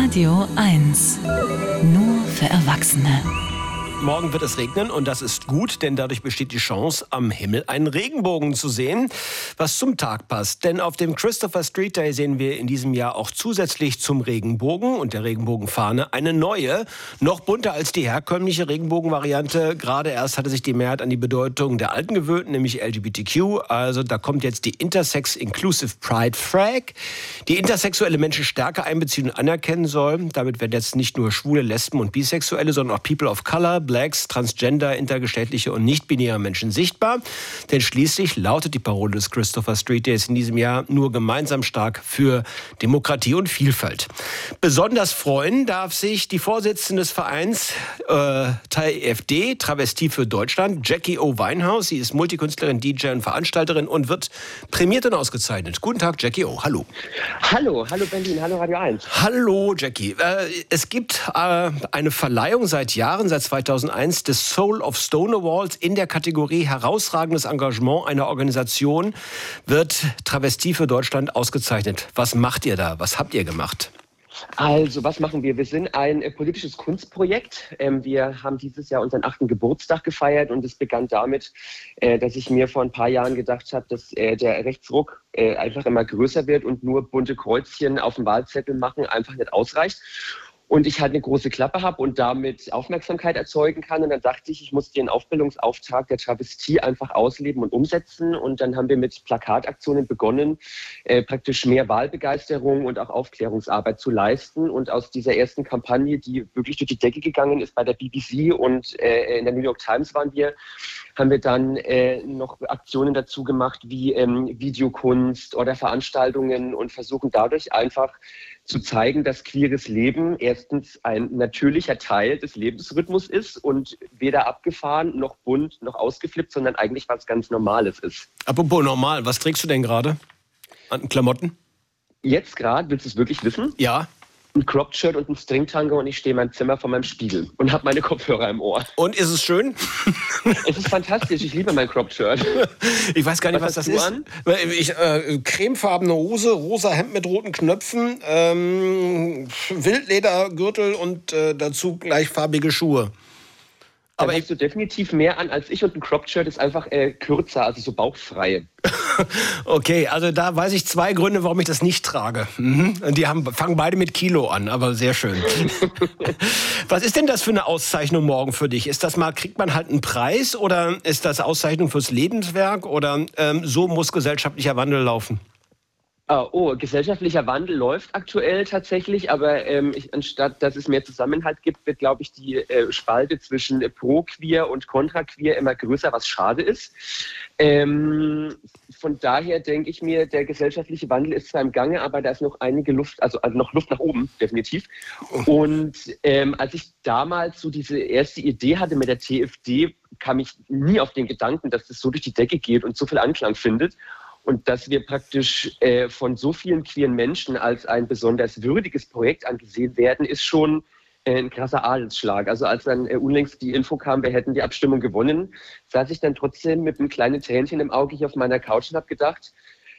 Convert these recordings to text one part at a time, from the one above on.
Radio 1. Nur für Erwachsene. Morgen wird es regnen und das ist gut, denn dadurch besteht die Chance, am Himmel einen Regenbogen zu sehen, was zum Tag passt. Denn auf dem Christopher Street Day sehen wir in diesem Jahr auch zusätzlich zum Regenbogen und der Regenbogenfahne eine neue, noch bunter als die herkömmliche Regenbogenvariante. Gerade erst hatte sich die Mehrheit an die Bedeutung der alten gewöhnt, nämlich LGBTQ. Also da kommt jetzt die Intersex Inclusive Pride Flag, die intersexuelle Menschen stärker einbeziehen und anerkennen soll. Damit werden jetzt nicht nur Schwule, Lesben und Bisexuelle, sondern auch People of Color, Blacks, Transgender, intergeschlechtliche und nicht-binäre Menschen sichtbar. Denn schließlich lautet die Parole des Christopher Street Days in diesem Jahr nur gemeinsam stark für Demokratie und Vielfalt. Besonders freuen darf sich die Vorsitzende des Vereins TFD, Travestie für Deutschland, Jackie O. Winehouse. Sie ist Multikünstlerin, DJ und Veranstalterin und wird prämiert und ausgezeichnet. Guten Tag, Jackie O. Hallo. Hallo Berlin, hallo Radio 1. Hallo, Jackie. Es gibt eine Verleihung seit Jahren, seit 2001, des Soul of Stonewall in der Kategorie herausragendes Engagement einer Organisation wird Travestie für Deutschland ausgezeichnet. Was macht ihr da? Was habt ihr gemacht? Also, was machen wir? Wir sind ein politisches Kunstprojekt. Wir haben dieses Jahr unseren 8. Geburtstag gefeiert und es begann damit, dass ich mir vor ein paar Jahren gedacht habe, dass der Rechtsruck einfach immer größer wird und nur bunte Kreuzchen auf dem Wahlzettel machen einfach nicht ausreicht. Und ich halt eine große Klappe habe und damit Aufmerksamkeit erzeugen kann. Und dann dachte ich, ich muss den Aufbildungsauftrag der Travestie einfach ausleben und umsetzen. Und dann haben wir mit Plakataktionen begonnen, praktisch mehr Wahlbegeisterung und auch Aufklärungsarbeit zu leisten. Und aus dieser ersten Kampagne, die wirklich durch die Decke gegangen ist bei der BBC und in der New York Times haben wir dann noch Aktionen dazu gemacht, wie Videokunst oder Veranstaltungen und versuchen dadurch einfach zu zeigen, dass queeres Leben erstens ein natürlicher Teil des Lebensrhythmus ist und weder abgefahren, noch bunt, noch ausgeflippt, sondern eigentlich was ganz Normales ist. Apropos normal, was trägst du denn gerade an Klamotten? Jetzt gerade, willst du es wirklich wissen? Ja. Ein Cropped-Shirt und ein Stringtango und ich stehe in meinem Zimmer vor meinem Spiegel und habe meine Kopfhörer im Ohr. Und ist es schön? Es ist fantastisch, ich liebe mein Cropped-Shirt. Ich weiß gar nicht, was das ist. Cremefarbene Hose, rosa Hemd mit roten Knöpfen, Wildledergürtel und dazu gleichfarbige Schuhe. Aber hast du definitiv mehr an als ich und ein Cropped-Shirt ist einfach kürzer, also so bauchfrei. Okay, also da weiß ich 2 Gründe, warum ich das nicht trage. Die fangen beide mit Kilo an, aber sehr schön. Was ist denn das für eine Auszeichnung morgen für dich? Kriegt man halt einen Preis oder ist das Auszeichnung fürs Lebenswerk oder so muss gesellschaftlicher Wandel laufen? Gesellschaftlicher Wandel läuft aktuell tatsächlich, aber anstatt dass es mehr Zusammenhalt gibt, wird, glaube ich, die Spalte zwischen pro-queer und kontra-queer immer größer, was schade ist. Von daher denke ich mir, der gesellschaftliche Wandel ist zwar im Gange, aber da ist noch einige Luft, also noch Luft nach oben, definitiv. Und als ich damals so diese erste Idee hatte mit der TFD, kam ich nie auf den Gedanken, dass das so durch die Decke geht und so viel Anklang findet. Und dass wir praktisch von so vielen queeren Menschen als ein besonders würdiges Projekt angesehen werden, ist schon ein krasser Adelsschlag. Also als dann unlängst die Info kam, wir hätten die Abstimmung gewonnen, saß ich dann trotzdem mit einem kleinen Tränchen im Auge hier auf meiner Couch und habe gedacht,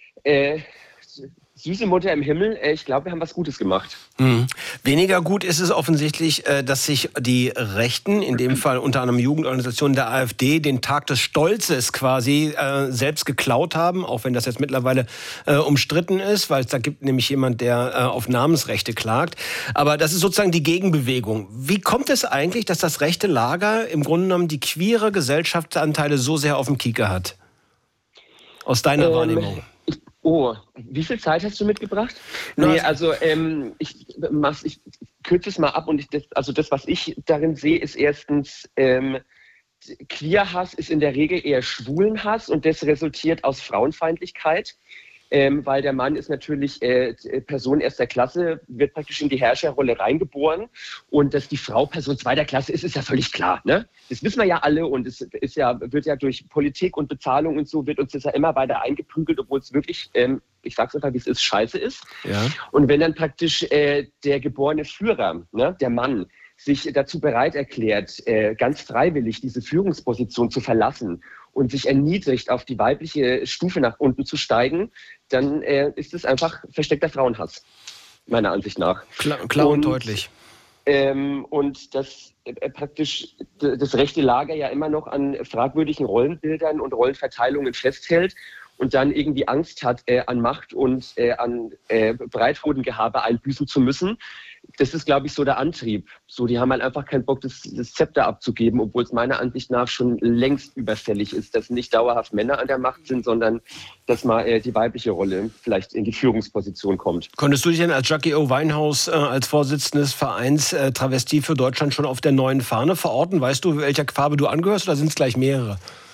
süße Mutter im Himmel, ich glaube, wir haben was Gutes gemacht. Weniger gut ist es offensichtlich, dass sich die Rechten, in dem Fall unter anderem Jugendorganisationen der AfD, den Tag des Stolzes quasi selbst geklaut haben, auch wenn das jetzt mittlerweile umstritten ist, weil es da gibt nämlich jemand, der auf Namensrechte klagt. Aber das ist sozusagen die Gegenbewegung. Wie kommt es eigentlich, dass das rechte Lager im Grunde genommen die queere Gesellschaftsanteile so sehr auf dem Kieker hat? Aus deiner Wahrnehmung. Wie viel Zeit hast du mitgebracht? Ich kürze es mal ab und das, was ich darin sehe, ist erstens, Queerhass ist in der Regel eher Schwulenhass und das resultiert aus Frauenfeindlichkeit. Weil der Mann ist natürlich Person erster Klasse, wird praktisch in die Herrscherrolle reingeboren und dass die Frau Person zweiter Klasse ist ja völlig klar. Ne? Das wissen wir ja alle und es wird ja durch Politik und Bezahlung und so wird uns das ja immer weiter eingeprügelt, obwohl es wirklich, ich sag's einfach, wie es ist, scheiße ist. Ja. Und wenn dann praktisch der geborene Führer, ne, der Mann, sich dazu bereit erklärt, ganz freiwillig diese Führungsposition zu verlassen und sich erniedrigt, auf die weibliche Stufe nach unten zu steigen, dann ist es einfach versteckter Frauenhass. meiner Ansicht nach. Klar und deutlich. Und dass praktisch das rechte Lager ja immer noch an fragwürdigen Rollenbildern und Rollenverteilungen festhält und dann irgendwie Angst hat, an Macht und an Breithodengehabe einbüßen zu müssen. Das ist, glaube ich, so der Antrieb. So, die haben halt einfach keinen Bock, das Zepter abzugeben, obwohl es meiner Ansicht nach schon längst überfällig ist, dass nicht dauerhaft Männer an der Macht sind, sondern dass mal die weibliche Rolle vielleicht in die Führungsposition kommt. Konntest du dich denn als Jackie O. Winehouse, als Vorsitzende des Vereins Travestie für Deutschland schon auf der neuen Fahne verorten? Weißt du, welcher Farbe du angehörst, oder sind es gleich mehrere?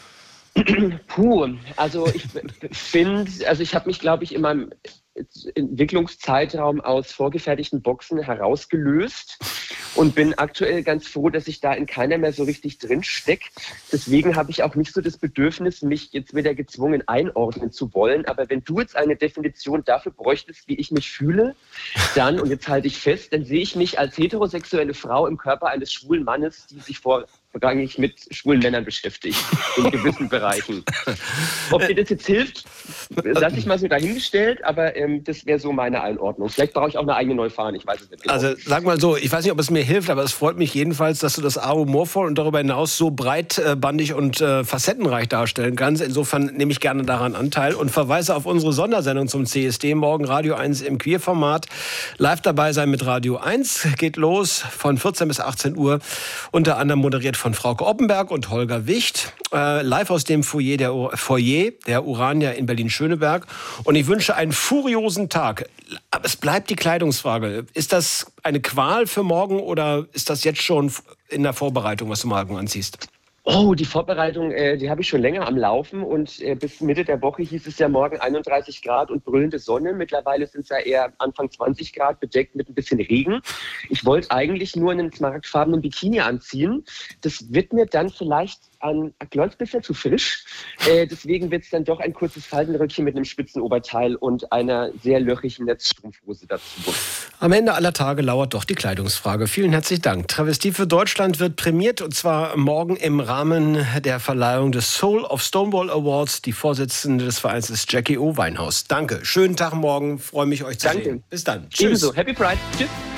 Also ich finde, ich habe mich, glaube ich, in meinem Entwicklungszeitraum aus vorgefertigten Boxen herausgelöst und bin aktuell ganz froh, dass ich da in keiner mehr so richtig drin stecke. Deswegen habe ich auch nicht so das Bedürfnis, mich jetzt wieder gezwungen einordnen zu wollen. Aber wenn du jetzt eine Definition dafür bräuchtest, wie ich mich fühle, dann, und jetzt halte ich fest, dann sehe ich mich als heterosexuelle Frau im Körper eines schwulen Mannes, die sich vorrangig mit schwulen Männern beschäftigt, in gewissen Bereichen. Ob dir das jetzt hilft, lasse ich mal so dahingestellt, aber das wäre so meine Einordnung. Vielleicht brauche ich auch eine eigene neue Fahne, ich weiß es nicht genau. Also sag mal so, ich weiß nicht, ob es mir hilft, aber es freut mich jedenfalls, dass du das A humorvoll und darüber hinaus so breitbandig und facettenreich darstellen kannst. Insofern nehme ich gerne daran Anteil und verweise auf unsere Sondersendung zum CSD, morgen Radio 1 im Queerformat. Live dabei sein mit Radio 1, geht los von 14 bis 18 Uhr, unter anderem moderiert von Frauke Oppenberg und Holger Wicht, live aus dem Foyer der Urania in Berlin-Schöneberg. Und ich wünsche einen furiosen Tag. Aber es bleibt die Kleidungsfrage. Ist das eine Qual für morgen oder ist das jetzt schon in der Vorbereitung, was du morgen anziehst? Oh, die Vorbereitung, die habe ich schon länger am Laufen und bis Mitte der Woche hieß es ja morgen 31 Grad und brüllende Sonne. Mittlerweile sind es ja eher Anfang 20 Grad, bedeckt mit ein bisschen Regen. Ich wollte eigentlich nur einen smaragdfarbenen Bikini anziehen. Das wird mir dann vielleicht ein bisschen zu frisch. Deswegen wird es dann doch ein kurzes Faltenröckchen mit einem Spitzenoberteil und einer sehr löchigen Netzstrumpfhose dazu. Am Ende aller Tage lauert doch die Kleidungsfrage. Vielen herzlichen Dank. Travestie für Deutschland wird prämiert, und zwar morgen im Rahmen der Verleihung des Soul of Stonewall Awards. Die Vorsitzende des Vereins ist Jackie O. Winehouse. Danke. Schönen Tag morgen. Freue mich, euch zu sehen. Bis dann. Tschüss. Ebenso. Happy Pride. Tschüss.